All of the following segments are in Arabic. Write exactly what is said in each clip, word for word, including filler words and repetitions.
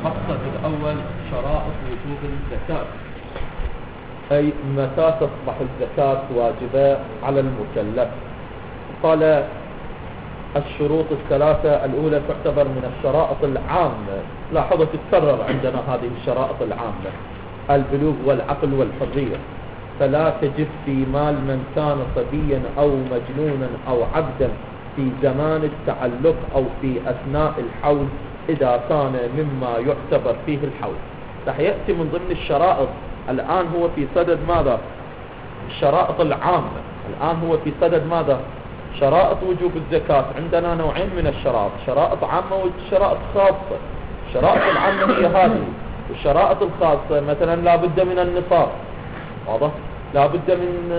المقصد الأول شرائط وجوب الزكاة، أي متى تصبح الزكاة واجبة على المكلف. قال الشروط الثلاثة الأولى تعتبر من الشرائط العامة، لاحظوا تتكرر عندنا هذه الشرائط العامة: البلوغ والعقل والحرية، فلا تجب في مال من كان صبيا أو مجنونا أو عبدا في زمان التعلق أو في أثناء الحول إذا كان مما يعتبر فيه الحول. رح يأتي من ضمن الشرائط. الآن هو في صدد ماذا؟ الشرائط العامة. الآن هو في صدد ماذا؟ شرائط وجوب الزكاة. عندنا نوعين من الشرائط: شرائط عامة وشرائط خاصة. الشرائط العامة هي هذه، والشرائط الخاصة مثلا لا بد من النصاب، واضح؟ لا بد من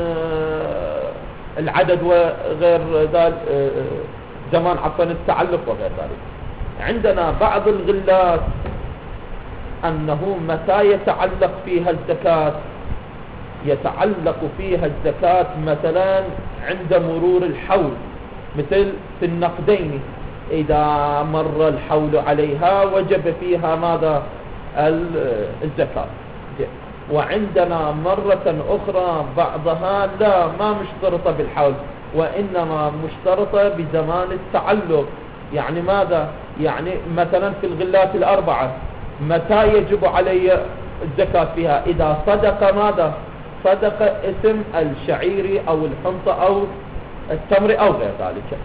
العدد وغير ذلك، زمان عفوا التعلق وغير ذلك. عندنا بعض الغلات أنه متى يتعلق فيها الزكاة؟ يتعلق فيها الزكاة مثلا عند مرور الحول، مثل في النقدين إذا مر الحول عليها وجب فيها ماذا؟ الزكاة. وعندنا مرة أخرى بعضها لا، ما مشترطة بالحول، وإنما مشترطة بزمان التعلق. يعني ماذا؟ يعني مثلا في الغلات الأربعة متى يجب علي الزكاة فيها؟ إذا صدق ماذا؟ صدق اسم الشعير أو الحنطة أو التمر أو غير ذلك.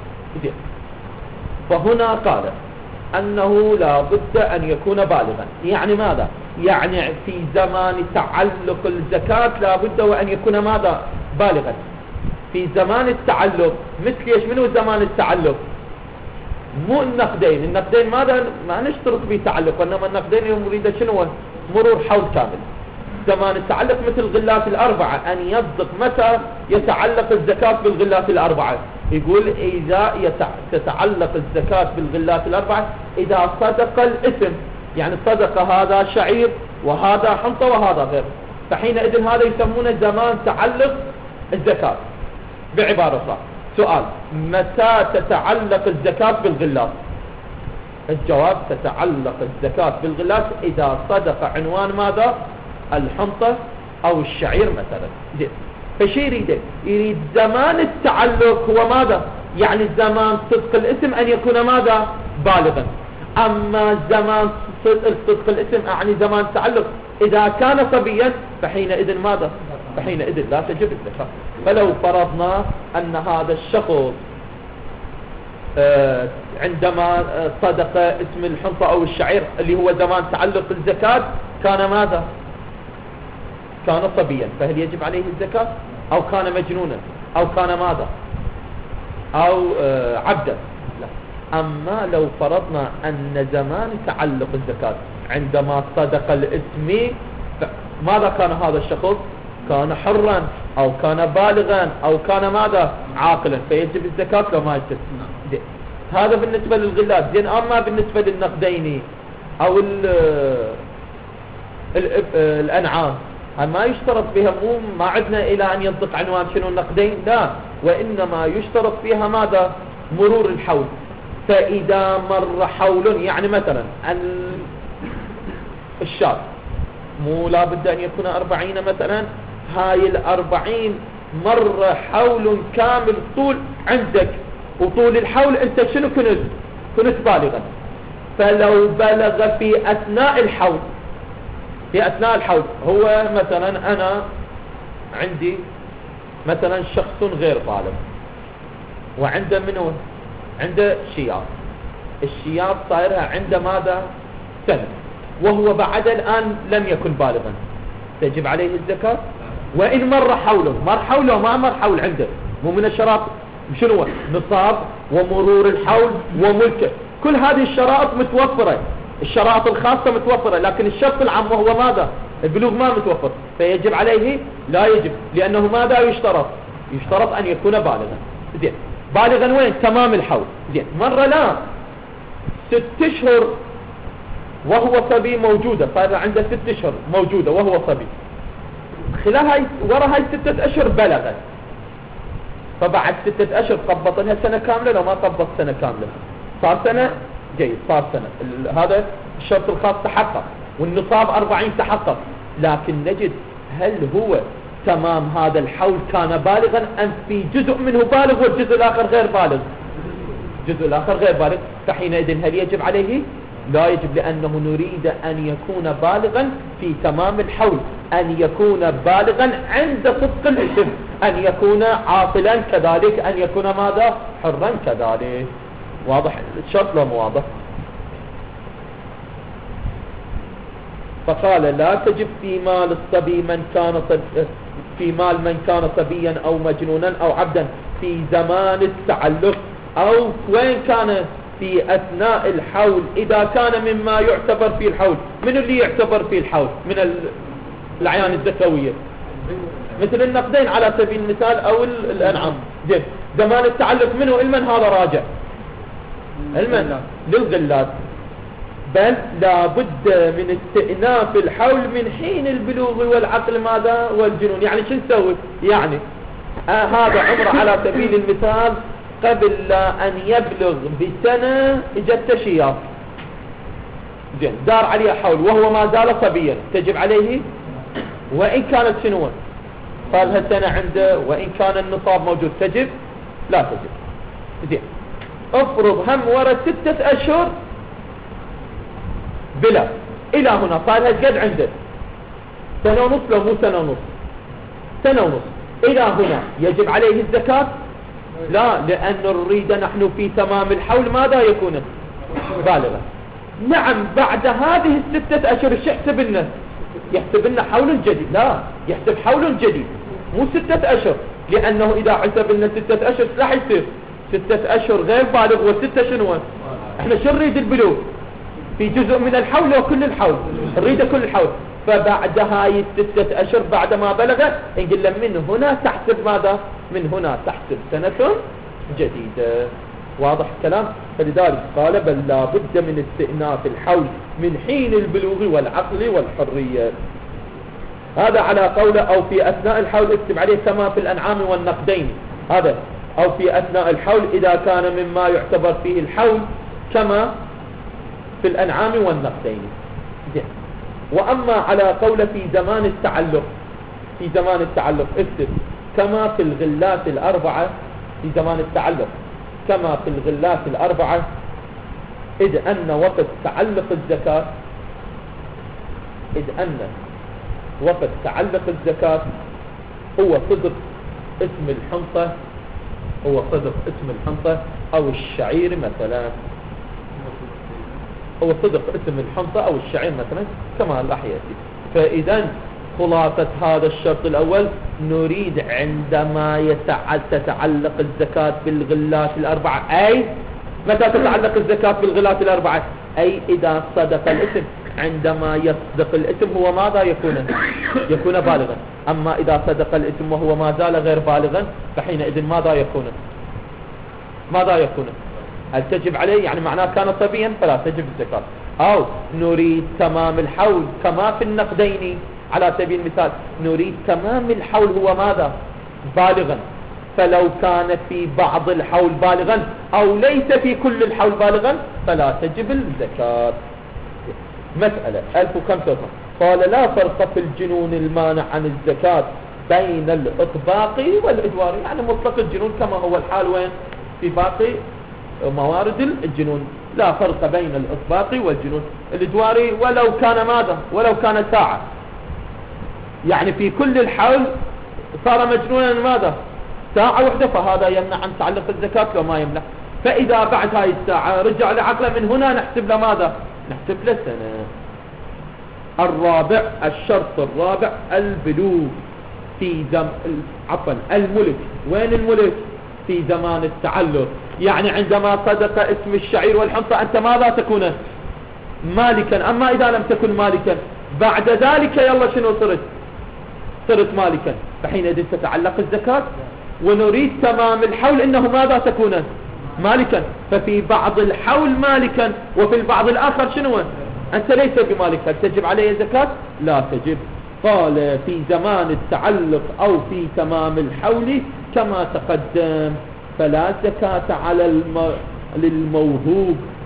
فهنا قال أنه لا بد أن يكون بالغا. يعني ماذا؟ يعني في زمان تعلق الزكاة لا بد وأن يكون ماذا؟ بالغا. في زمان التعلق مثل ايش؟ منو زمان التعلق؟ مو النقدين. النقدين ماذا؟ ما نشترط به تعلق، وإنما النقدين يريد شنو؟ مرور حول كامل. زمان التعلق مثل الغلات الأربعة، أن يصدق متى يتعلق الزكاة بالغلات الأربعة. يقول إذا تتعلق الزكاة بالغلات الأربعة إذا صدق الاسم، يعني صدق هذا شعير وهذا حنطة وهذا غير، فحينئذ هذا يسمونه زمان تعلق الزكاة. بعبارة أخرى، سؤال: متى تتعلق الزكاة بالغلات؟ الجواب: تتعلق الزكاة بالغلات إذا صدق عنوان ماذا؟ الحنطة أو الشعير مثلا. زين، فشي يريد؟ يريد زمان التعلق هو ماذا؟ يعني زمان صدق الاسم أن يكون ماذا؟ بالغا. أما زمان صدق الاسم يعني زمان التعلق إذا كان صبيا فحينئذ ماذا؟ فحينئذ لا تجب الزكاة. فلو فرضنا أن هذا الشخص عندما صدق اسم الحنطة أو الشعير اللي هو زمان تعلق الزكاة كان ماذا؟ كان صبيا، فهل يجب عليه الزكاة؟ أو كان مجنونا، أو كان ماذا؟ أو عبدا؟ لا. أما لو فرضنا أن زمان تعلق الزكاة عندما صدق الاسم، ماذا كان هذا الشخص؟ كان حرا أو كان بالغا أو كان ماذا؟ عاقلا، فيجب الزكاة لو ما يجب. هذا بالنسبة للغلات. زين، أما بالنسبة للنقدين أو ال ال الأنعام ما يشترط بها، مو ما عدنا إلى أن ينطق عنوان شنو النقدين، لا، وإنما يشترط فيها ماذا؟ مرور الحول. فإذا مر حول، يعني مثلا الشاب مو لا بد أن يكون أربعين مثلا، هاي الأربعين مر حول كامل طول عندك، وطول الحول أنت شنو كنت؟ كنت بالغا. فلو بلغ في أثناء الحول، في أثناء الحول هو مثلا أنا عندي مثلا شخص غير بالغ وعنده منه؟ عنده شياب. الشياب صايرها عنده ماذا؟ سنة، وهو بعد الآن لم يكن بالغا، تجب عليه الزكاة. وإن مر حوله، مر حوله ما مر حول عنده، مو من الشرائط شنو؟ نصاب ومرور الحول وملكه، كل هذه الشرائط متوفرة. الشرائط الخاصة متوفرة، لكن الشرط العام وهو ماذا؟ البلوغ ما متوفر، فيجب عليه؟ لا يجب، لأنه ماذا يشترط؟ يشترط أن يكون بالغا. زين، بالغا وين؟ تمام الحول. زين، مرة لا، ست اشهر وهو صبي موجودة، صار عنده ست اشهر موجودة وهو صبي، خلال هاي ورا هاي ستة اشهر بلغت، فبعد ستة اشهر طبط لها سنة كاملة لو ما طبط سنة كاملة؟ صار سنة جيد صار سنة. هذا الشرط الخاص تحقق والنصاب أربعين تحقق، لكن نجد هل هو تمام هذا الحول كان بالغا أم في جزء منه بالغ والجزء الآخر غير بالغ؟ الجزء الآخر غير بالغ، فحينئذ هل يجب عليه؟ لا يجب، لأنه نريد أن يكون بالغا في تمام الحول، أن يكون بالغا عند صدق الاسم، أن يكون عاقلا كذلك، أن يكون ماذا؟ حرا كذلك. واضح الشرط لا مو واضح؟ فقال لا تجب في مال الصبي من كان في مال من كان صبيا أو مجنونا أو عبدا في زمان التعلق، أو وين كان؟ في أثناء الحول، إذا كان مما يعتبر في الحول. من اللي يعتبر في الحول من الأعيان الزكوية؟ مثل النقدين على سبيل المثال أو الأنعام. جيد. زمان التعلق منه المن هذا راجع المن للغلات، بل لا بد من استئناف الحول من حين البلوغ والعقل ماذا؟ والجنون. يعني شو نسوي؟ يعني آه هذا عمره على سبيل المثال قبل أن يبلغ بسنة اجت تشياط، زين، دار عليه حول وهو ما زال صبيا، تجب عليه وإن كانت شنو؟ قال هالسنة عنده، وإن كان النصاب موجود تجب؟ لا تجب. زين، افرض هم ورا ستة أشهر بلا، إلى هنا صار هالقد عنده سنة ونص، لو مو سنة ونص، سنة ونص إلى هنا يجب عليه الزكاة؟ لا، لأن نريد نحن في تمام الحول ماذا يكون؟ بالغا. نعم، بعد هذه الستة أشهر ايش يحسب لنا؟ يحسب لنا حول جديد. لا، يحسب حول جديد مو ستة أشهر، لأنه إذا حسب لنا ستة أشهر راح يصير ستة أشهر غير بالغ وستة شنو؟ احنا شو نريد؟ البلوغ في جزء من الحول وكل الحول نريد كل الحول. فبعد هاي الستة أشهر بعد ما بلغ نقول له من هنا تحسب ماذا؟ من هنا تحسب سنة جديدة. واضح الكلام؟ فلذلك قال بل لا بد من استئناف الحول من حين البلوغ والعقل والحرية. هذا على قوله أو في أثناء الحول، اكتب عليه كما في الأنعام والنقدين. هذا أو في أثناء الحول إذا كان مما يعتبر فيه الحول كما في الأنعام والنقدين. زين. وأما على قول في زمان التعلق، في زمان التعلق اكتب كما في الغلات الأربعة، في زمان التعلق كما في الغلات الأربعة، إذ أن وقت تعلق الزكاة إذ أن وقت تعلق الزكاة هو صدق اسم الحنطة، هو صدق اسم الحنطة أو الشعير مثلا، هو صدق اسم الحنطة أو الشعير مثلا كما راح يأتي. فإذا خلاصة هذا الشرط الأول، نريد عندما يتعل تتعلق الزكاة بالغلات الأربعة، أي متى تتعلق الزكاة بالغلات الأربعة؟ أي إذا صدق الاسم. عندما يصدق الاسم هو ماذا يكون؟ يكون بالغا. أما إذا صدق الاسم وهو ما زال غير بالغا فحينئذ ماذا يكون؟ ماذا يكون؟ هل تجب عليه؟ يعني معناه كان صبيا فلا تجب الزكاة. أو نريد تمام الحول كما في النقدين على سبيل المثال، نريد تمام الحول هو ماذا؟ بالغا. فلو كان في بعض الحول بالغا أو ليس في كل الحول بالغا فلا تجب الزكاة. مسألة ألف وخمسة قال لا فرق في الجنون المانع عن الزكاة بين الإطباق والإدوار. يعني مطلق الجنون كما هو الحال وين؟ في باقي موارد الجنون، لا فرق بين الإطباق والجنون الإدواري ولو كان ماذا؟ ولو كان ساعة. يعني في كل الحول صار مجنونا ماذا؟ ساعة واحدة، فهذا يمنع عن تعلق الزكاة لو ما يمنع. فإذا بعد هاي الساعة رجع لعقله من هنا نحسب له ماذا؟ نحسب له سنة. الرابع، الشرط الرابع البلوغ في زم عفوا الملك. وين الملك؟ في زمان التعلق. يعني عندما صدق اسم الشعير والحنطة أنت ماذا تكون؟ مالكا. أما إذا لم تكن مالكا بعد ذلك يلا شنو صرت؟ صرت مالكا. فحينئذ تتعلق الزكاة. ونريد تمام الحول إنه ماذا تكون؟ مالكا. ففي بعض الحول مالكا وفي البعض الآخر شنو؟ أنت ليس بمالك. هل تجب عليه الزكاة؟ لا تجب. قال في زمان التعلق أو في تمام الحول كما تقدم فلا زكاة على الم... للموهوب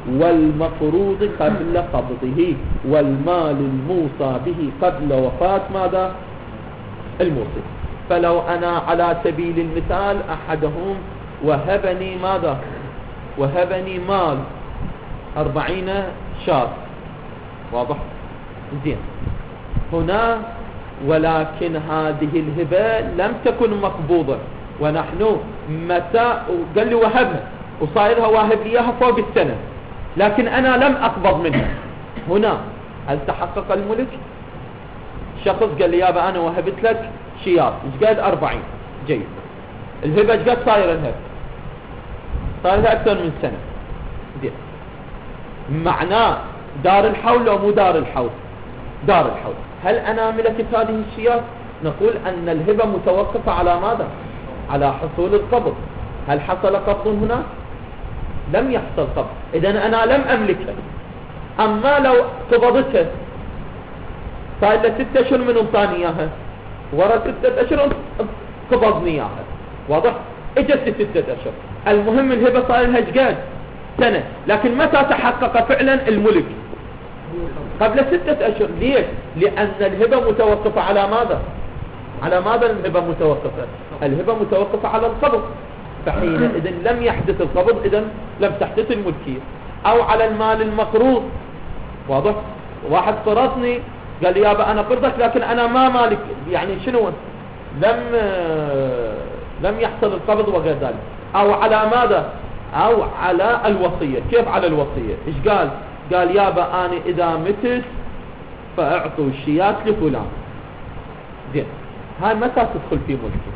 والمفروض قبل قبضه والمال الموصى به قبل وفاة ماذا الموصي. فلو أنا على سبيل المثال أحدهم وهبني ماذا وهبني مال أربعين شاة، واضح زين هنا، ولكن هذه الهبة لم تكن مقبوضة، ونحن متى قال لي وهبها وصايرها واهب لي اياها فوق السنة، لكن أنا لم أقبض منها. هنا هل تحقق الملك؟ شخص قال لي يابا أنا وهبت لك شياط، ايش قد أربعين، جيد، الهبة ايش قد صاير الهبة؟ صايرها أكثر من سنة، زين، معناه دار الحول لو مو دار الحول؟ دار الحول. هل أنا ملكت هذه الشياط؟ نقول أن الهبة متوقفة على ماذا؟ على حصول القبض. هل حصل قبض هنا؟ لم يحصل قبض، إذن أنا لم أملكها. أما لو قبضتها صار لها ستة أشهر من انطاني إياها، ورا ستة أشهر قبضني إياها، واضح؟ اجت ستة أشهر، المهم الهبة صار لها جقاد سنة، لكن متى تحقق فعلا الملك؟ قبل ستة أشهر. ليش؟ لأن الهبة متوقفة على ماذا؟ على ماذا الهبة متوقفة؟ الهبة متوقفة على القبض، فحينئذ لم يحدث القبض، إذن لم تحدث الملكية. أو على المال المقروض، واضح؟ واحد قرضني قال لي يابا أنا قرضك لكن أنا ما مالك، يعني شنو؟ لم لم يحصل القبض وغير ذلك. أو على ماذا؟ أو على الوصية. كيف على الوصية؟ إيش قال؟ قال يابا أنا إذا متت فأعطوا الشيات لفلان، زين، هاي متى تدخل في ملكي؟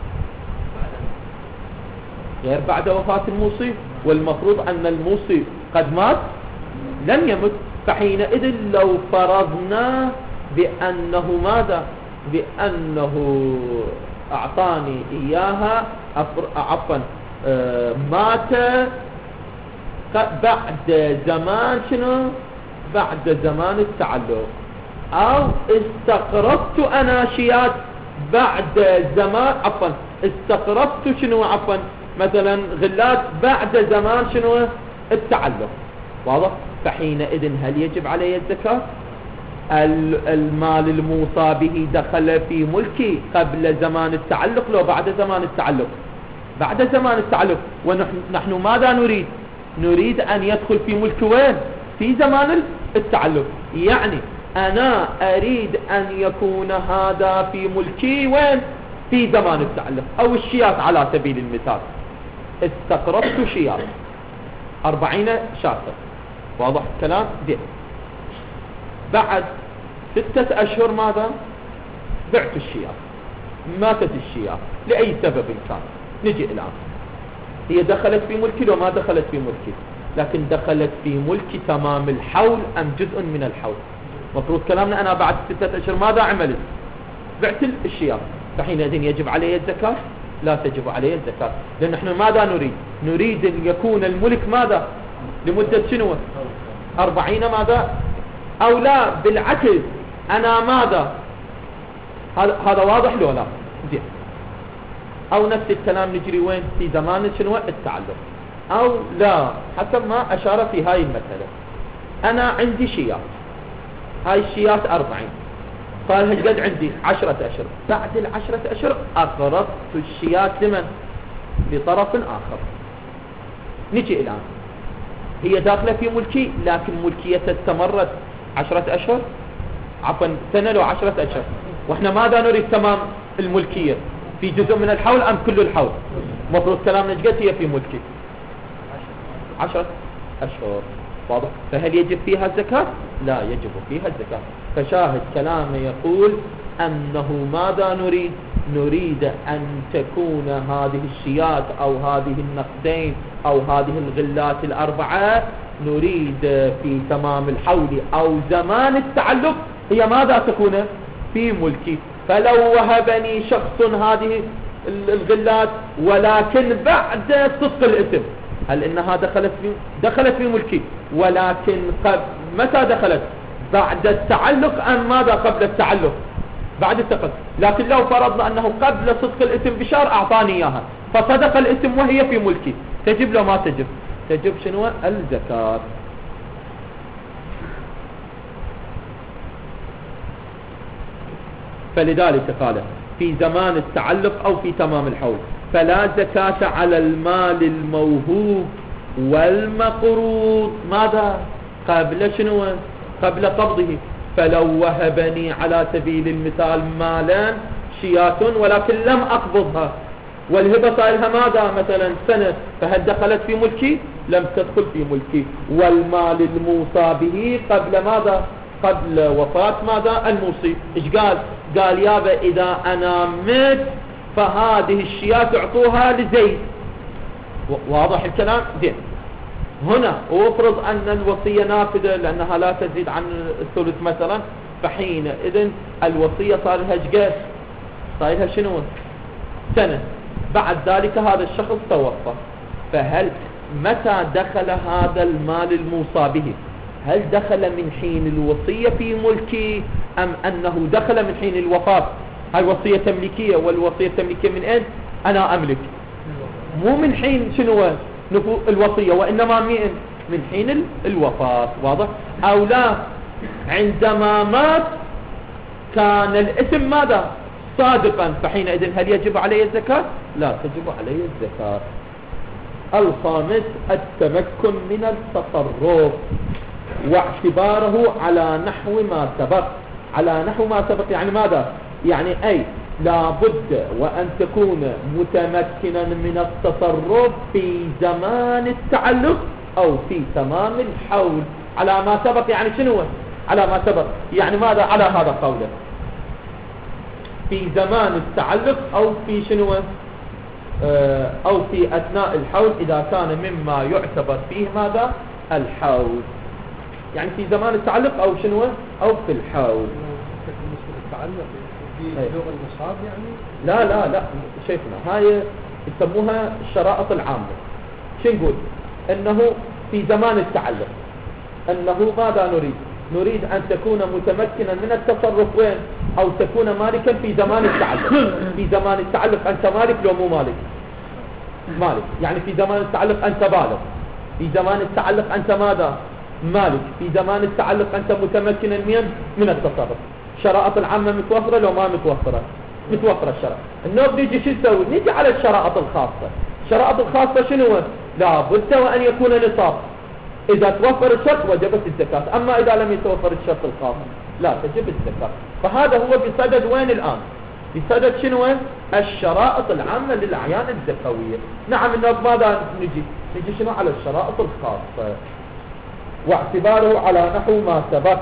غير بعد وفاة الموصي، والمفروض أن الموصي قد مات لم يمت. فحينئذ لو فرضنا بأنه ماذا؟ بأنه أعطاني إياها، عفوا آه مات بعد زمان، شنو؟ بعد زمان التعلق، أو استقرضت أنا شيات بعد زمان، عفوا استقرضت شنو، عفوا مثلا غلات بعد زمان شنو التعلق، واضح؟ فحينئذ هل يجب علي الزكاة؟ المال الموصى به دخل في ملكي قبل زمان التعلق لو بعد زمان التعلق؟ بعد زمان التعلق. ونحن نحن ماذا نريد؟ نريد أن يدخل في ملك وين؟ في زمان التعلق. يعني أنا أريد أن يكون هذا في ملكي وين؟ في زمان التعلق. أو الشيات على سبيل المثال، استقرضت شيات أربعين شاطر، واضح الكلام؟ دي بعد ستة أشهر ماذا؟ بعت الشيات، ماتت الشيات لأي سبب كان. نجي الآن، هي دخلت في ملكي لو ما دخلت في ملكي؟ لكن دخلت في ملكي تمام الحول أم جزء من الحول؟ مفروض كلامنا أنا بعد ستة أشهر ماذا عملت؟ بعت الشيات، فحينئذ يجب علي الزكاة؟ لا تجب علي الزكاة، لأن نحن ماذا نريد؟ نريد أن يكون الملك ماذا؟ لمدة شنو؟ أربعين ماذا؟ أو لا بالعكس، أنا ماذا؟ هذا واضح لو لا؟ زين. أو نفس الكلام نجري وين؟ في زمان شنو التعلق. أو لا، حسب ما أشار في هاي المسألة، أنا عندي شيات، هاي الشيات أربعين، قال هالقد عندي عشرة أشهر، بعد العشرة أشهر أقرضت الشيات لمن؟ لطرف آخر. نجي الآن، هي داخلة في ملكي لكن ملكيتها استمرت عشرة أشهر، عفوا سنة لو عشرة أشهر، وإحنا ماذا نريد؟ تمام الملكية، في جزء من الحول أم كل الحول؟ مفروض كلامنا جقت هي في ملكي عشرة أشهر، واضح؟ فهل يجب فيها الزكاة؟ لا يجب فيها الزكاة. فشاهد كلامه يقول أنه ماذا نريد؟ نريد أن تكون هذه الشيات أو هذه النقدين أو هذه الغلات الأربعة نريد في تمام الحول أو زمان التعلق هي ماذا تكون؟ في ملكي. فلو وهبني شخص هذه الغلات ولكن بعد صدق الاسم، هل إنها دخلت في دخلت في ملكي؟ ولكن قبل متى دخلت؟ بعد التعلق أم ماذا قبل التعلق؟ بعد التعلق. لكن لو فرضنا أنه قبل صدق الاسم بشار أعطاني إياها فصدق الاسم وهي في ملكي، تجب لو ما تجب؟ تجب شنو؟ الزكاة. فلذلك قال في زمان التعلق أو في تمام الحول فلا زكاة على المال الموهوب والمقروض ماذا قبل شنو قبل قبضه. فلو وهبني على سبيل المثال مالا شيات ولكن لم أقبضها والهبة صارها ماذا مثلا سنة فهل دخلت في ملكي؟ لم تدخل في ملكي. والمال الموصى به قبل ماذا؟ قبل وفاة ماذا؟ الموصي. إيش قال؟ قال يابا إذا أنا مت فهذه الشيات اعطوها لزيد. واضح الكلام؟ زين. هنا وافرض أن الوصية نافذة لأنها لا تزيد عن الثلث مثلا فحينئذ الوصية صار لها جقاس صار لها شنو؟ سنة. بعد ذلك هذا الشخص توفى فهل متى دخل هذا المال الموصى به؟ هل دخل من حين الوصية في ملكي أم أنه دخل من حين الوفاة؟ هاي وصية تمليكية والوصية التمليكية من أين؟ أنا أملك مو من حين شنو الوصية وإنما من من حين الوفاة. واضح؟ أو لا عندما مات كان الاسم ماذا؟ صادقا فحينئذ هل يجب عليه الزكاة؟ لا تجب عليه الزكاة. الخامس التمكن من التصرف واعتباره على نحو ما سبق. على نحو ما سبق يعني ماذا؟ يعني أي لا بد وأن تكون متمكنا من التصرف في زمان التعلق أو في تمام الحول. على ما سبق يعني شنو؟ على ما سبق يعني ماذا؟ على هذا قوله في زمان التعلق أو في شنو أو في أثناء الحول إذا كان مما يعتبر فيه ماذا؟ الحول. يعني في زمان التعلق أو شنو أو في الحول. التعلق في لغة النصاب يعني؟ لا لا لا شايفنا هاي يسموها الشرائط العامة. شو نقول؟ أنه في زمان التعلق أنه ماذا نريد؟ نريد أن تكون متمكنا من التصرف وين؟ أو تكون مالكا في زمان التعلق. في زمان التعلق أنت مالك لو مو مالك؟ مالك. يعني في زمان التعلق أنت بالغ. في زمان التعلق أنت ماذا؟ مالك. في زمان التعلق أنت متمكنا من من التصرف. الشرائط العامة متوفرة لو ما متوفرة؟ متوفرة الشرائط. النوب نيجي شو نسوي؟ نيجي على الشرائط الخاصة. الشرائط الخاصة شنو؟ لا بد وأن يكون نصاب. إذا توفر الشرط وجبت الزكاة. أما إذا لم يتوفر الشرط الخاص لا تجب الزكاة. فهذا هو بصدد وين الآن؟ بصدد شنو؟ الشرائط العامة للأعيان الزكوية. نعم النوب ماذا نجي؟ نجي شنو على الشرائط الخاصة واعتباره على نحو ما سبق.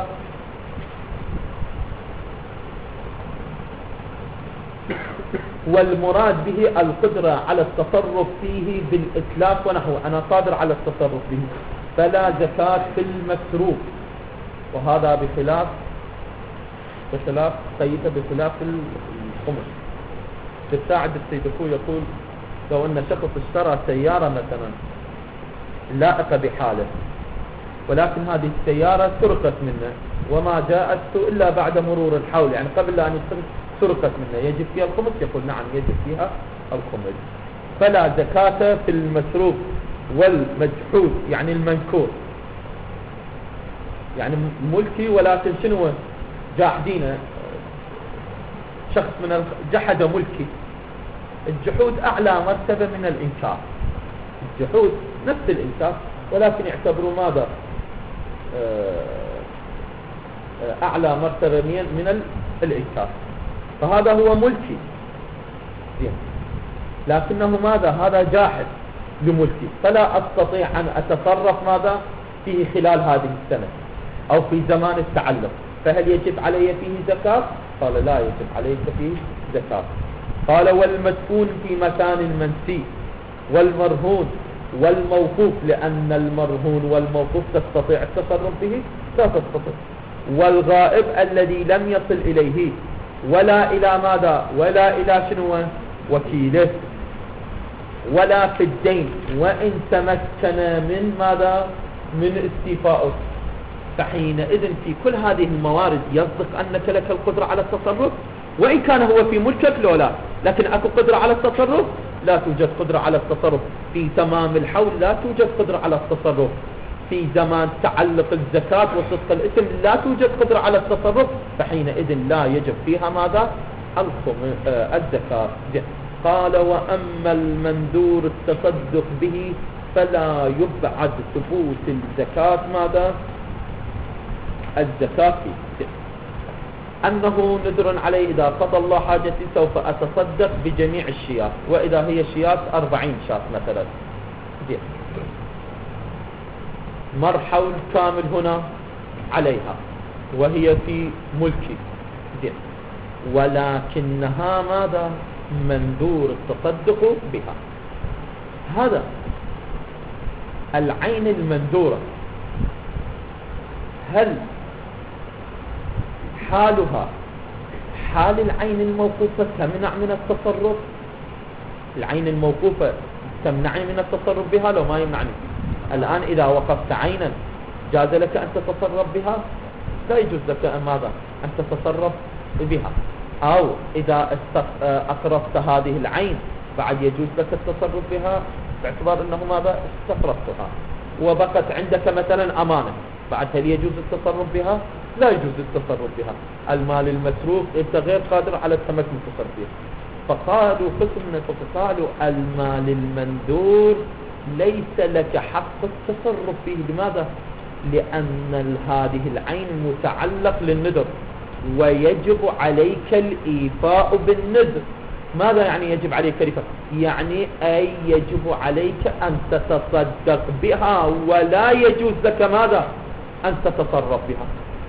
والمراد به القدرة على التصرف فيه بالإتلاف ونحوه. أنا قادر على التصرف به فلا زكاة في المسروق. وهذا بخلاف بخلاف قيده بخلاف الخمس. الساعد السيدفو يقول لو أن شخص اشترى سيارة مثلا لائقة بحاله ولكن هذه السيارة سرقت منه وما جاءت إلا بعد مرور الحول يعني قبل أن يصير سرقت منه يجب فيها الخمس؟ يقول نعم يجب فيها الخمس. فلا زكاة في المسروق والمجحود يعني المنكور يعني ملكي ولكن شنو جاحدين شخص من جحد ملكي. الجحود أعلى مرتبة من الإنكار. الجحود نفس الإنكار ولكن يعتبروا ماذا أعلى مرتبة من الإنكار. فهذا هو ملكي لكنه ماذا؟ هذا جاحد لملكي فلا أستطيع أن أتصرف ماذا فيه خلال هذه السنة أو في زمان التعلق. فهل يجب علي فيه زكاة؟ قال لا يجب عليك فيه زكاة. قال والمدفون في مكان المنسي والمرهون والموقوف لأن المرهون والموقوف تستطيع التصرف به لا تستطيع. والغائب الذي لم يصل إليه ولا إلى ماذا؟ ولا إلى شنو وكيله ولا في الدين وإن تمكن من ماذا؟ من استيفائه. فحينئذ في كل هذه الموارد يصدق أنك لك القدرة على التصرف وإن كان هو في ملكك لو لا. لكن أكو قدرة على التصرف؟ لا توجد قدرة على التصرف. في تمام الحول لا توجد قدرة على التصرف. في زمان تعلق الزكاة وصدق الاسم لا توجد قدرة على التصرف، فحينئذ لا يجب فيها ماذا؟ الزكاة. قال وأما المنذور التصدق به فلا يبعد ثبوت الزكاة ماذا؟ الزكاة فيه، أنه نذر علي إذا قضى الله حاجتي سوف أتصدق بجميع الشيات، وإذا هي شيات أربعين شات مثلا، مر حول كامل هنا عليها وهي في ملكي، ولكنها ماذا؟ منذور التصدق بها. هذا العين المنذورة هل حالها حال العين الموقوفة تمنع من التصرف؟ العين الموقوفة تمنعني من التصرف بها لو ما يمنعني؟ الآن إذا وقفت عينا جاز لك أن تتصرف بها؟ لا يجوز لك أن ماذا؟ أن تتصرف بها. أو إذا أقرضت هذه العين بعد يجوز لك التصرف بها باعتبار أنه ماذا؟ استقرضتها وبقت عندك مثلا أمانة، بعد هل يجوز التصرف بها؟ لا يجوز التصرف بها. المال المسروق أنت غير قادر على التمكن من التصرف بها. فقالوا قسم من فقالوا المال المنذور ليس لك حق التصرف فيه. لماذا؟ لأن هذه العين متعلق للنذر ويجب عليك الإيفاء بالنذر. ماذا يعني يجب عليك الإيفاء؟ يعني أي يجب عليك أن تتصدق بها ولا يجوز لك ماذا؟ أن تتصرف بها.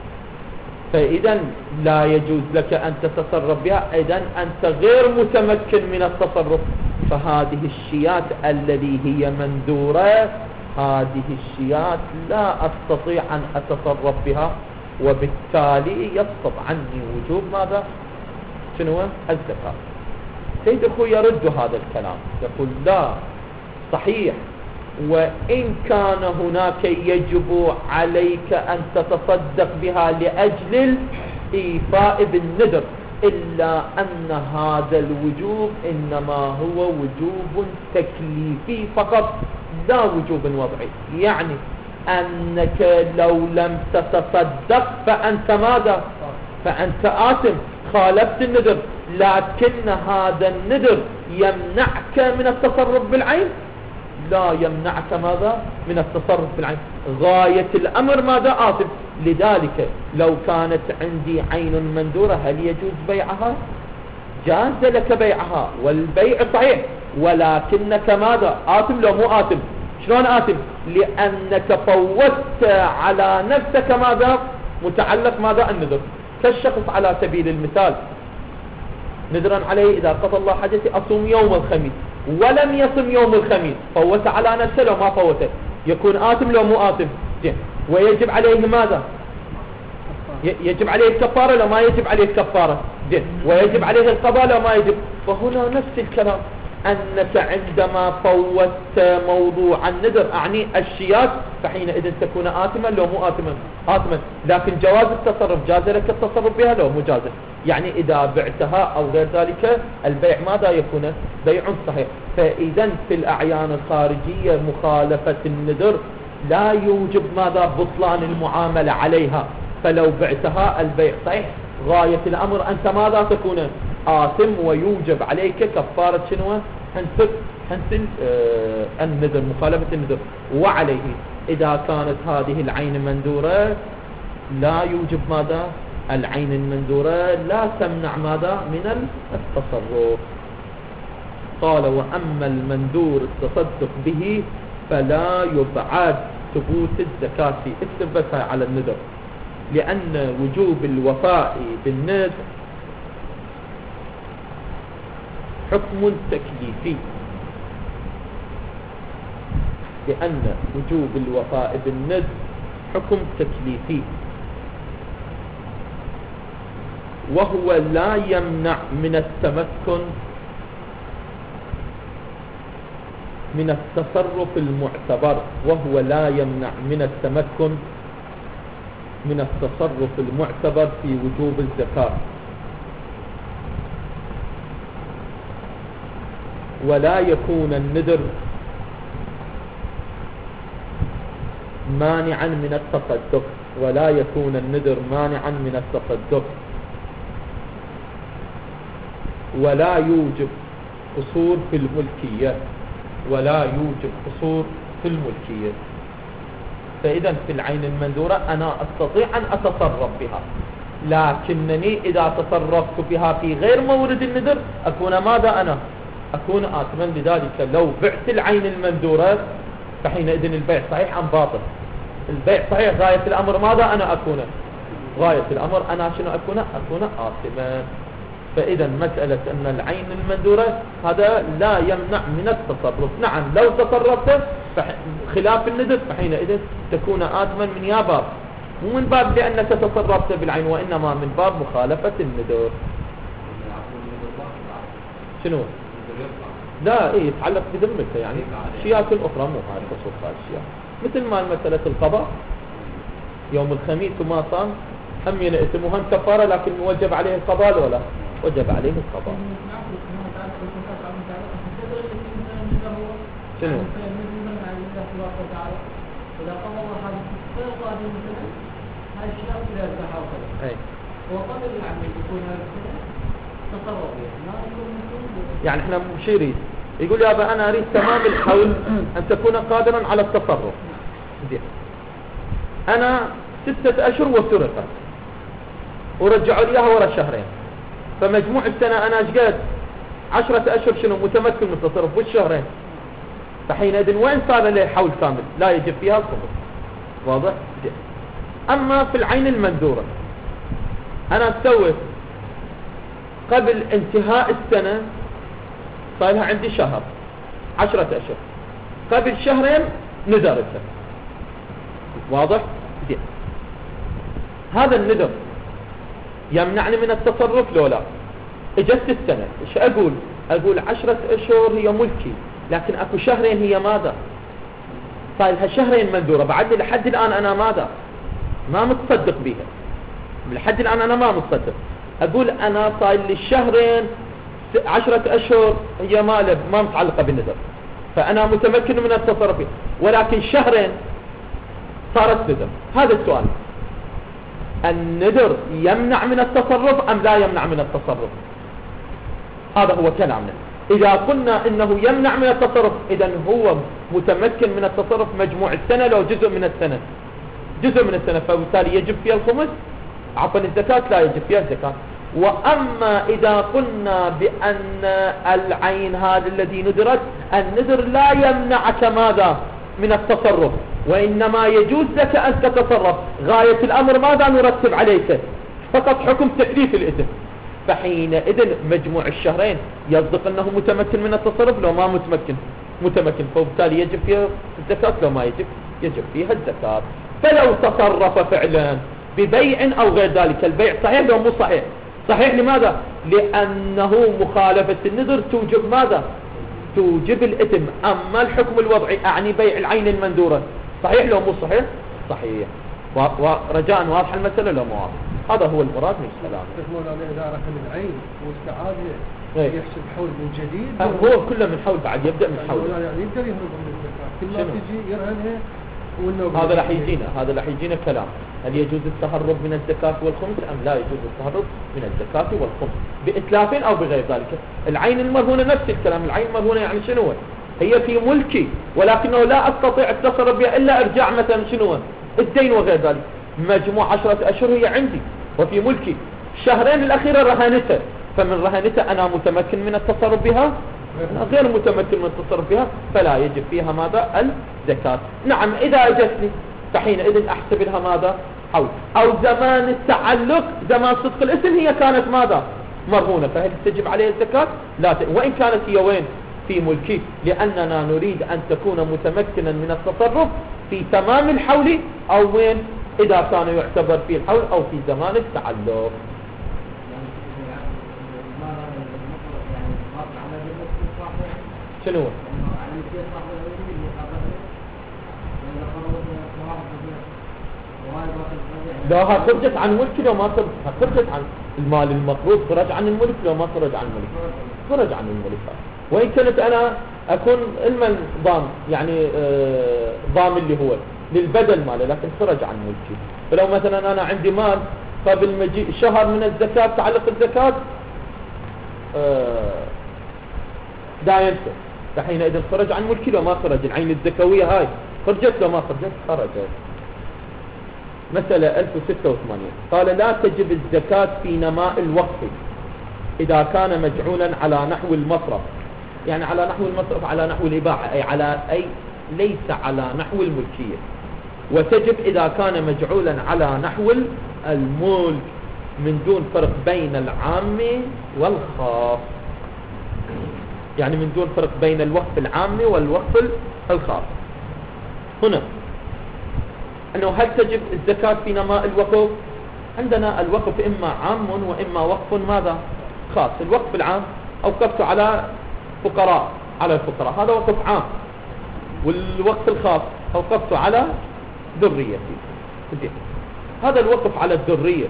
فإذا لا يجوز لك أن تتصرف بها، إذن أنت غير متمكن من التصرف. فهذه الشيات الذي هي منذورة، هذه الشيات لا أستطيع أن أتصرف بها، وبالتالي يسقط عني وجوب ماذا؟ شنو؟ الزكاة. سيد أخوي يرد هذا الكلام يقول لا صحيح، وإن كان هناك يجب عليك أن تتصدق بها لأجل الإيفاء بالنذر، إلا أن هذا الوجوب إنما هو وجوب تكليفي فقط لا وجوب وضعي. يعني أنك لو لم تتصدق فأنت ماذا؟ فأنت آثم، خالفت النذر، لكن هذا النذر يمنعك من التصرف بالعين؟ لا يمنعك ماذا؟ من التصرف بالعين. غاية الأمر ماذا؟ آثم. لذلك لو كانت عندي عين منذورة هل يجوز بيعها؟ جاز لك بيعها والبيع صحيح، ولكنك ماذا؟ آثم لو مو آثم؟ شلون آثم؟ لأنك فوتت على نفسك ماذا؟ متعلق ماذا؟ النذر. كالشخص على سبيل المثال نذرا عليه إذا قضى الله حاجتي أصوم يوم الخميس، ولم يصم يوم الخميس، فوت على نفسه لو ما فوته يكون آثم لو مو آثم؟ ويجب عليه ماذا؟ يجب عليه الكفارة لو ما يجب عليه الكفارة؟ ويجب عليه القضاء لو ما يجب؟ فهنا نفس الكلام، أنك عندما فوت موضوع النذر أعني الشيات فحينئذ تكون آثما لو مو آثما؟ آثما. لكن جواز التصرف جاز لك التصرف بها لو مو جاز؟ يعني إذا بعتها أو غير ذلك البيع ماذا يكون؟ بيع صحيح. فإذا في الأعيان الخارجية مخالفة النذر لا يوجب ماذا؟ بطلان المعاملة عليها، فلو بعتها البيع صحيح. غاية الأمر أنت ماذا تكون؟ آثم، ويوجب عليك كفارة شنو؟ حنث حنث آه النذر، مخالفة النذر. وعليه إذا كانت هذه العين منذورة لا يوجب ماذا؟ العين المنذورة لا تمنع ماذا؟ من التصرف. قال وأما المنذور التصدق به فلا يبعد ثبوت الزكاة فيه. اكتب بس على النذر، لأن وجوب الوفاء بالنذر حكم تكليفي، لأن وجوب الوفاء بالنذر حكم تكليفي، وهو لا يمنع من التمكن من التصرف المعتبر، وهو لا يمنع من التمكن من التصرف المعتبر في وجوب الزكاة، ولا يكون النذر مانعا من التصدق، ولا يكون النذر مانعا من التصدق، ولا يوجب قصور في الملكية، ولا يوجب قصور في الملكية. فإذا في العين المنذورة أنا أستطيع أن أتصرف بها، لكنني إذا تصرفت بها في غير مورد النذر أكون ماذا؟ أنا أكون آثما. لذلك لو بعت العين المنذورة فحينئذ البيع صحيح أم باطل؟ البيع صحيح. غاية الأمر ماذا أنا أكون؟ غاية الأمر أنا شنو أكون؟ أكون آثما. فإذا مسألة أن العين المنذورة هذا لا يمنع من التصرف. نعم لو تصرفت خلاف النذر فحينئذ تكون آثما من يا باب، مو من باب لأنك تصرفت بالعين، وإنما من باب مخالفة النذر. شنو؟ لا إيه يتعلق بذمته، يعني أشياء أخرى مو هاي خصوص هاي الأشياء، مثل ما مسألة القضاء يوم الخميس وما صام هم ينأتم وهم كفارة، لكن وجب عليه القضاء ولا وجب عليه القضاء. شنو؟ يعني احنا مش يريد يقول يا ابا انا اريد تمام الحول ان تكون قادرا على التصرف. زين انا ستة اشهر وسرقت ورجعوا لي اياها ورا شهرين، فمجموع السنة انا ايش قد؟ عشرة اشهر شنو متمكن من التصرف والشهرين، فحينئذ وين صار له حول كامل لا يجب فيها الخمس. واضح؟ جي. اما في العين المنذورة انا اسوي قبل انتهاء السنة صار لها عندي شهر عشرة اشهر، قبل شهرين نذرتها. واضح؟ زين هذا النذر يمنعني من التصرف لو لا؟ اجت السنة ايش اقول؟ اقول عشرة اشهر هي ملكي، لكن اكو شهرين هي ماذا؟ صار لها شهرين منذورة، بعد لحد الان انا ماذا؟ ما متصدق بها، لحد الان انا ما متصدق. اقول انا صار لي شهرين عشرة اشهر هي ما ما متعلقة بالنذر، فانا متمكن من التصرف بها، ولكن شهرين صارت نذر. هذا السؤال، النذر يمنع من التصرف ام لا يمنع من التصرف؟ هذا هو كلامنا. اذا قلنا انه يمنع من التصرف اذا هو متمكن من التصرف مجموع السنة لو جزء من السنة، جزء من السنة، فبالتالي يجب فيها الخمس، عفوا الزكاة لا يجب فيها الزكاة. واما اذا قلنا بان العين هذا الذي نذرت النذر لا يمنعك ماذا؟ من التصرف، وانما يجوز لك ان تتصرف، غاية الامر ماذا نرتب عليك؟ فقط حكم تكليف الاثم. فحينئذ مجموع الشهرين يصدق انه متمكن من التصرف لو ما متمكن؟ متمكن، فبالتالي يجب فيها الزكاة، لو ما يجب يجب فيها الزكاة. فلو تصرف فعلا ببيع او غير ذلك، البيع صحيح لو مو صحيح؟ صحيح. لماذا؟ لانه مخالفة النذر توجب ماذا؟ توجب الاثم. اما الحكم الوضعي اعني بيع العين المنذورة صحيح لو مو صحيح؟ صحيح. ورجاء واضح المسألة لو مو واضح؟ هذا هو المراد من الكلام. إذا ركن العين واستعاد يحسب حول من جديد، هو كله من حول، بعد يبدأ من حول، يعني يقدر يهرب من الزكاة كل ما تجي يرهنها. هذا راح يجينا هذا راح يجينا كلام، هل يجوز التهرب من الزكاة والخمس ام لا يجوز التهرب من الزكاة والخمس بإتلاف او بغير ذلك. العين المرهونة نفس الكلام، العين المرهونة يعني شنو؟ هي في ملكي ولكنه لا استطيع التصرف بها الا ارجاع مثلا شنو؟ الدين وغير ذلك. مجموع عشرة اشهر هي عندي وفي ملكي، الشهرين الاخيرة رهانتها، فمن رهانتها انا متمكن من التصرف بها؟ غير متمكن من التصرف بها، فلا يجب فيها ماذا؟ الزكاة. نعم اذا اجتني فحينئذ احسب لها ماذا؟ حول. او زمان التعلق زمان صدق الاسم هي كانت ماذا؟ مرهونة، فهل تجب عليها الزكاة؟ لا ت... وان كانت هي وين؟ في ملكي، لاننا نريد ان تكون متمكنا من التصرف في تمام الحول او وين؟ اذا كان يعتبر في الحول او في زمان التعلق. شنو؟ لا خرجت عن ملك لو ما خرجت عن المال المقروض، خرج عن الملك لو ما خرج عن الملك، خرج عن الملك. وإن كانت أنا أكون المن ضام، يعني آه ضام اللي هو للبدل ماله لكن خرج عن ملكي. فلو مثلا أنا عندي مال قبل مجيء شهر من الزكاة تعلق الزكاة آه داينته، فحينئذ خرج عن ملكي لو ما خرج. العين الزكوية هاي خرجت لو ما خرجت خرجت. مسألة ألف وستة وثمانين قال لا تجب الزكاة في نماء الوقف إذا كان مجعولا على نحو المصرف، يعني على نحو المصرف على نحو الإباحة، أي على أي ليس على نحو الملكية. وتجب إذا كان مجعولا على نحو الملك من دون فرق بين العام والخاص، يعني من دون فرق بين الوقف العام والوقف الخاص. هنا أنه هل تجب الزكاة في نماء الوقف؟ عندنا الوقف إما عام وإما وقف ماذا؟ خاص. الوقف العام أوقفت على فقراء على الفقراء، هذا وقف عام. والوقف الخاص أوقفت على ذريتي، هذا الوقف على الذرية.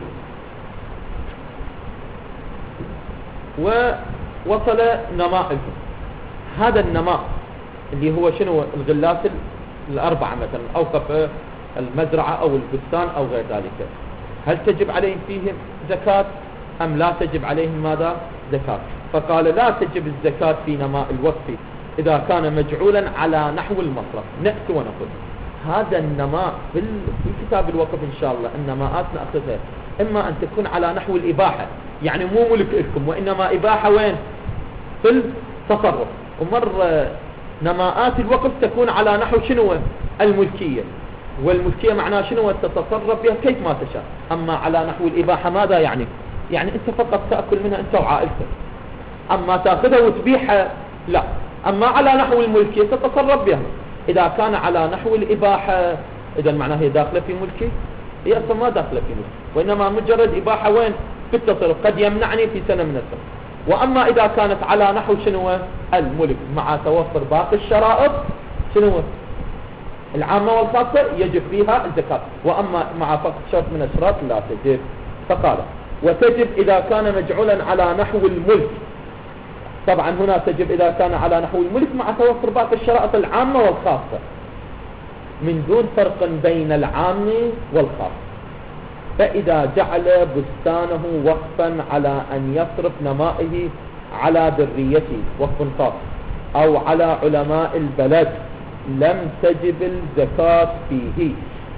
ووصل نماء، هذا النماء اللي هو شنو؟ الغلات الأربعة مثلا، أوقف المزرعة أو البستان أو غير ذلك، هل تجب عليهم فيهم زكاة أم لا تجب عليهم ماذا؟ زكاة. فقال لا تجب الزكاة في نماء الوقف إذا كان مجعولا على نحو المصرف. نأتي ونقول هذا النماء في كتاب الوقف إن شاء الله النماءات نأخذها إما أن تكون على نحو الإباحة، يعني مو ملك لكم، وإنما إباحة وين؟ في التصرف. ومر نماءات الوقف تكون على نحو شنو؟ الملكية. والملكية معناها شنو؟ تتصرف بها كيف ما تشاء. أما على نحو الإباحة ماذا يعني؟ يعني أنت فقط تأكل منها أنت وعائلتك، أما تأخذها وتبيحها لا. أما على نحو الملكية تتصرف بها. إذا كان على نحو الإباحة إذا معناها هي داخلة في ملكي؟ هي أصلا ما داخلة في ملكي، وإنما مجرد إباحة وين؟ في التصرف، قد يمنعني في سنة من السنة. وأما إذا كانت على نحو شنو؟ الملك مع توفر باقي الشرائط شنو؟ العامة والخاصة يجب فيها الزكاة، وأما مع فقط شرط من الشرط لا تجب. فقال وتجب إذا كان مجعولا على نحو الملك. طبعا هنا تجب إذا كان على نحو الملك مع توفر باقي الشرائط العامة والخاصة من دون فرق بين العام والخاص. فإذا جعل بستانه وقفا على أن يصرف نمائه على ذريته وقف خاص أو على علماء البلد لم تجب الزكاة فيه.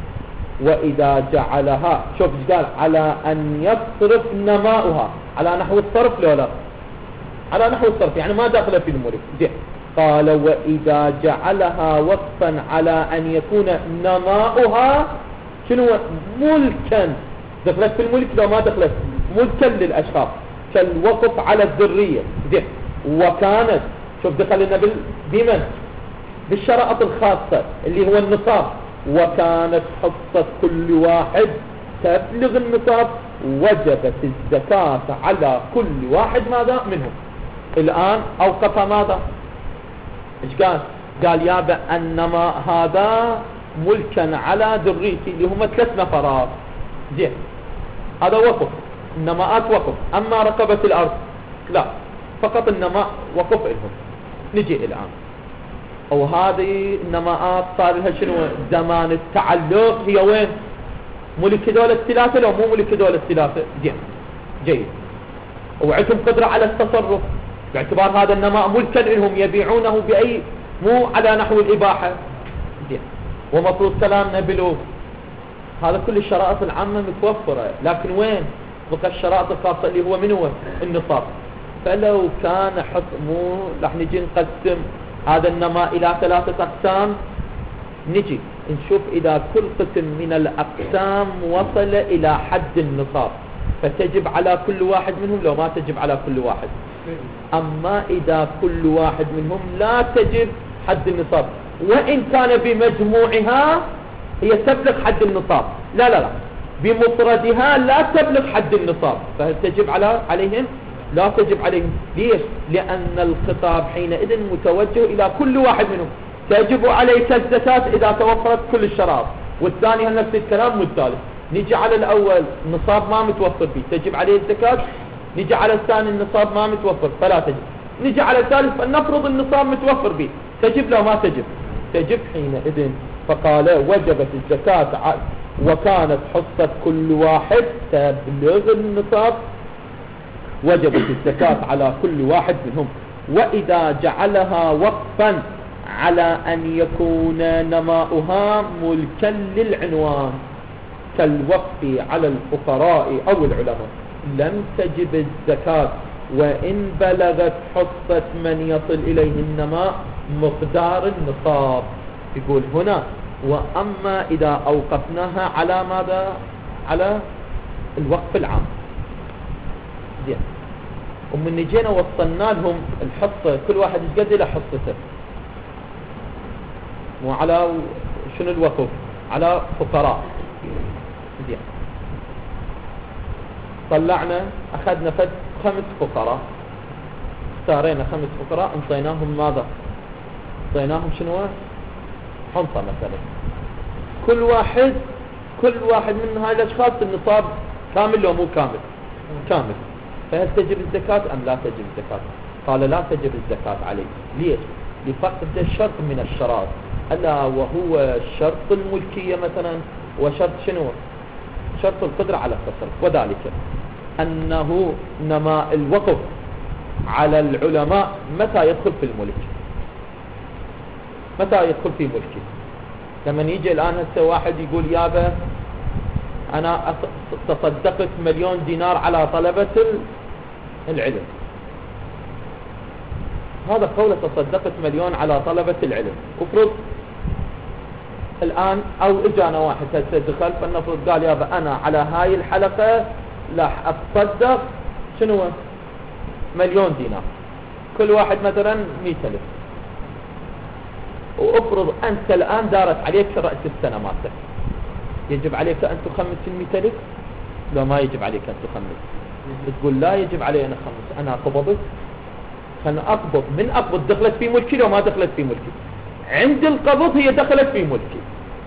وإذا جعلها شوف قال على أن يصرف نماؤها على نحو الصرف لو لا على نحو الصرف، يعني ما داخل في الملك. دي. قال وإذا جعلها وقفا على أن يكون نماؤها شنو؟ ملكا، دخلت في الملك لو ما دخلت ملكا للأشخاص كالوقف على الذرية. دي. وكانت شوف دخل لنا بمن؟ بالشرائط الخاصة اللي هو النصاب. وكانت حصة كل واحد تبلغ النصاب وجبت الزكاة على كل واحد ماذا منهم. الآن أوقف ماذا؟ إيش قال؟ قال يابا أنما هذا ملكا على ذريتي اللي هم ثلاث نفرات. زين هذا وقف، النماءات وقف. أما رقبة الأرض لا، فقط النماء وقف لهم. نجي الآن أو هذه النماءات صار لها شنو؟ زمان التعلق هي وين؟ ملك دولة الثلاثة لو مو ملك دولة الثلاثة. زين جيد. وعندهم قدرة على التصرف باعتبار هذا النماء ملكا لهم يبيعونه بأي مو على نحو الإباحة. زين ومفروض كلامنا بلو هذا كل الشرائط العامة متوفرة، لكن وين بقى الشرائط الخاصة اللي هو من هو؟ النصاب. فلو كان حكمه راح نجي نقسم هذا النماء إلى ثلاثة أقسام. نجي نشوف إذا كل قسم من الأقسام وصل إلى حد النصاب فتجب على كل واحد منهم لو ما تجب على كل واحد. أما إذا كل واحد منهم لا تجب حد النصاب وإن كان بمجموعها هي تبلغ حد النصاب، لا لا لا بمفردها لا تبلغ حد النصاب، فهل تجب على عليهم؟ لا تجب عليهم. ليش؟ لأن الخطاب حينئذ متوجه إلى كل واحد منهم. تجب عليك الزكاة إذا توفرت كل الشرائط. والثاني نفس الكلام والثالث. نجي على الأول نصاب ما متوفر فيه تجب عليه الزكاة. نجي على الثاني النصاب ما متوفر فلا تجب. نجي على الثالث فلنفرض النصاب متوفر به تجب لو ما تجب؟ تجب حينئذ. فقال وجبت الزكاة وكانت حصة كل واحد تبلغ النصاب وجبت الزكاة على كل واحد منهم. وإذا جعلها وقفا على أن يكون نماؤها ملكا للعنوان كالوقف على الفقراء أو العلماء لم تجب الزكاة وإن بلغت حصة من يصل إليه النماء مقدار النصاب. يقول هنا وأما إذا أوقفناها على ماذا؟ على الوقف العام. زين. ومن جينا وصلنا لهم الحصة كل واحد يقدر له حصته وعلى شنو الوقف على فقراء. زين. طلعنا أخذنا فد خمس فقراء اختارينا خمس فقراء انطيناهم ماذا؟ انطيناهم شنو؟ حنطة مثلا. كل واحد كل واحد من هاي الأشخاص النصاب كامل لو مو كامل؟ كامل. فهل تجب الزكاة أم لا تجب الزكاة؟ قال لا تجب الزكاة عليه. ليش؟ لفقد شرط من الشرائط ألا وهو شرط الملكية مثلا وشرط شنو؟ شرط القدرة على التصرف. وذلك أنه نماء الوقف على العلماء متى يدخل في الملك؟ متى يدخل في ملكه؟ لما يجي الآن هسه واحد يقول يابا أنا تصدقت مليون دينار على طلبة العلم. هذا قول تصدقت مليون على طلبة العلم. افرض الآن أو إجانا واحد هسه دخل فلنفرض قال يابا أنا على هاي الحلقة راح أتصدق شنو مليون دينار كل واحد مثلا مئة ألف. وافرض أنت الآن دارت عليك رأس السنة مالتك يجب عليك أن تخمس المئة ألف؟ لا ما يجب عليك أن تخمس. تقول لا يجب علي أن أخمس أنا قبضت خلنا أقبض من أقبض دخلت في ملكي لو ما دخلت في ملكي عند القبض هي دخلت في ملكي.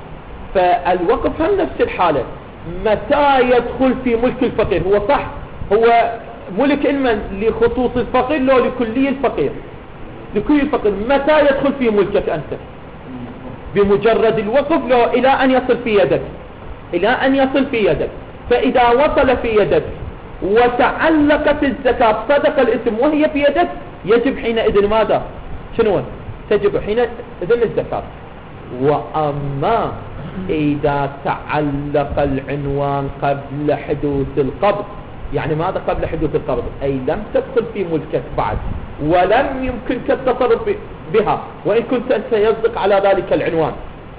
فالوقف هم نفس الحالة متى يدخل في ملك الفقير؟ هو صح هو ملك المن لخصوص الفقير لو لكلي الفقير لكل الفقير. متى يدخل في ملكك أنت؟ بمجرد الوقف لو إلى أن يصل في يدك إلى أن يصل في يدك. فإذا وصل في يدك وتعلقت الزكاة صدق الاسم وهي في يدك يجب حينئذ ماذا؟ شنو؟ تجب حينئذ الزكاة. وأما إذا تعلق العنوان قبل حدوث القبض يعني ماذا قبل حدوث القبض؟ أي لم تدخل في ملكك بعد ولم يمكنك التصرف بها وإن كنت أنت يصدق على ذلك العنوان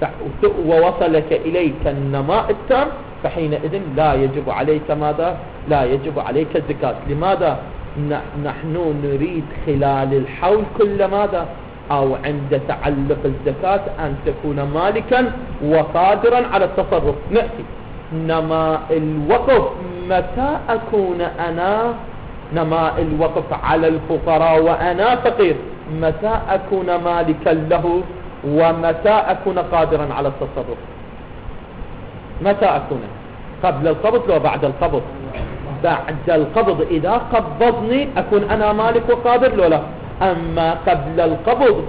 ووصلك إليك النماء التام فحينئذ لا يجب عليك ماذا؟ لا يجب عليك الزكاة. لماذا؟ نحن نريد خلال الحول كل ماذا؟ أو عند تعلق الزكاة أن تكون مالكا وقادرا على التصرف. نأتي نماء الوقف متى أكون أنا نماء الوقف على الفقراء وأنا فقير متى أكون مالكا له ومتى أكون قادرا على التصرف؟ متى أكون؟ قبل القبض لو بعد القبض؟ بعد القبض. إذا قبضني أكون أنا مالك وقادر لو لا. أما قبل القبض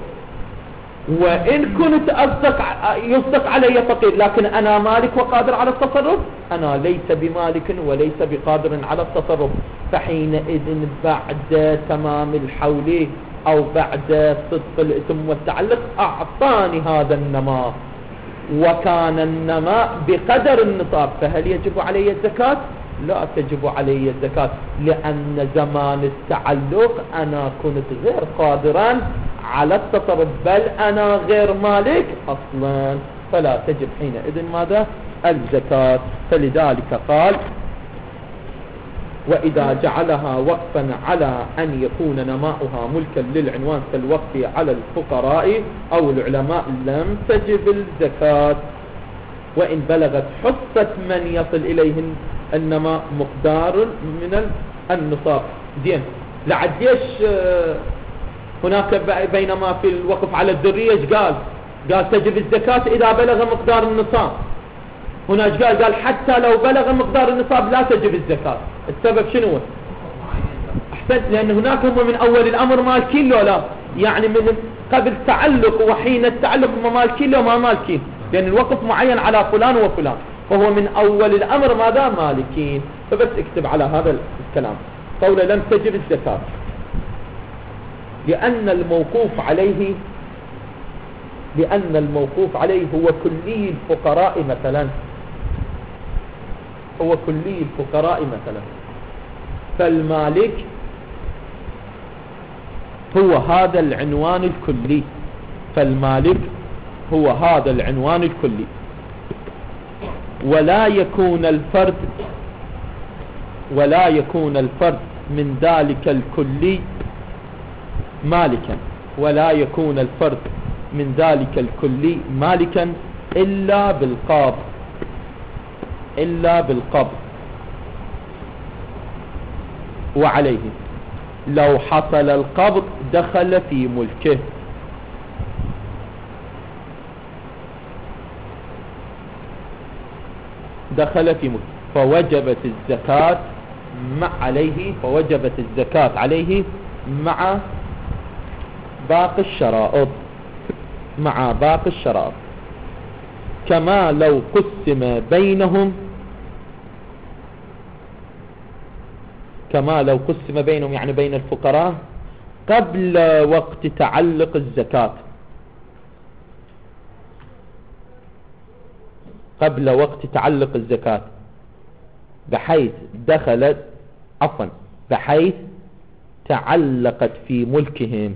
وإن كنت أصدق يصدق علي فقير لكن أنا مالك وقادر على التصرف أنا ليس بمالك وليس بقادر على التصرف. فحينئذ بعد تمام الحول أو بعد صدق الإثم والتعلق أعطاني هذا النماء وكان النماء بقدر النصاب فهل يجب علي الزكاة؟ لا تجب علي الزكاة لأن زمان التعلق أنا كنت غير قادرا على التصرف بل أنا غير مالك أصلا فلا تجب حينئذ ماذا؟ الزكاة. فلذلك قال وإذا جعلها وقفا على أن يكون نماؤها ملكا للعنوان كالوقف على الفقراء أو العلماء لم تجب الزكاة وإن بلغت حصة من يصل إليه النماء مقدار من النصاب. زين. لعديش هناك بينما في الوقف على الذرية قال قال تجب الزكاة إذا بلغ مقدار النصاب. هنا قال قال حتى لو بلغ مقدار النصاب لا تجب الزكاة. السبب شنو؟ أحسنت لأن هناك هم من أول الأمر مالكين لو لا يعني من قبل تعلق وحين التعلق ما مالكين لو ما مالكين لأن الوقف معين على فلان وفلان، فهو من أول الأمر ماذا؟ مالكين. فبس اكتب على هذا الكلام قول لم تجب الزكاة، لأن الموقوف عليه لأن الموقوف عليه هو كلي الفقراء مثلا، هو كلي الفقراء مثلا، فالمالك هو هذا العنوان الكلي، فالمالك هو هذا العنوان الكلي، ولا يكون الفرد ولا يكون الفرد من ذلك الكلي مالكا ولا يكون الفرد من ذلك الكلي مالكا إلا بالقبض إلا بالقبض وعليه لو حصل القبض دخل في ملكه. دخل في ملكه فوجبت الزكاة مع عليه فوجبت الزكاة عليه مع باقي الشرائط مع باقي الشرائط كما لو قسم بينهم كما لو قسم بينهم يعني بين الفقراء قبل وقت تعلق الزكاة قبل وقت تعلق الزكاة بحيث دخلت عفوا بحيث تعلقت في ملكهم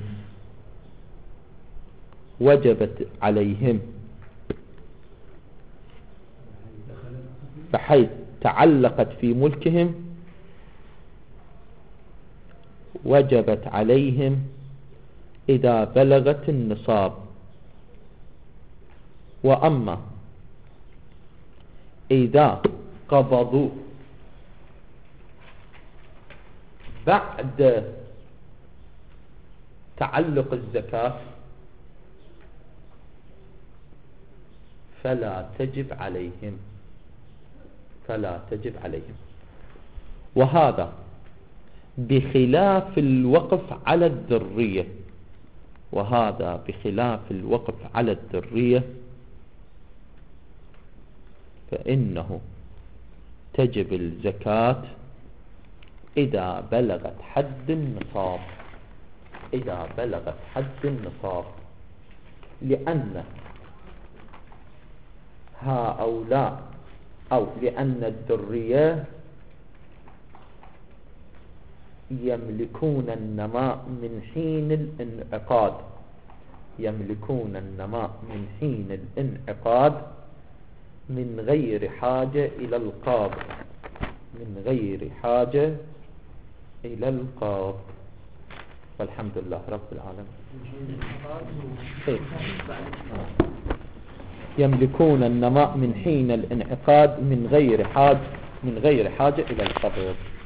وجبت عليهم بحيث تعلقت في ملكهم وجبت عليهم إذا بلغت النصاب. وأما إذا قبضوا بعد تعلق الزكاة فلا تجب عليهم فلا تجب عليهم وهذا بخلاف الوقف على الذرية وهذا بخلاف الوقف على الذرية فإنه تجب الزكاة إذا بلغت حد النصاب إذا بلغت حد النصاب لأن هؤلاء أو لأن الذرية يملكون النماء من حين الانعقاد يملكون النماء من حين الانعقاد من غير حاجة إلى القابض من غير حاجة إلى القابض. والحمد لله رب العالمين. يملكون النماء من حين الانعقاد من غير حاجة من غير حاجة إلى القبض.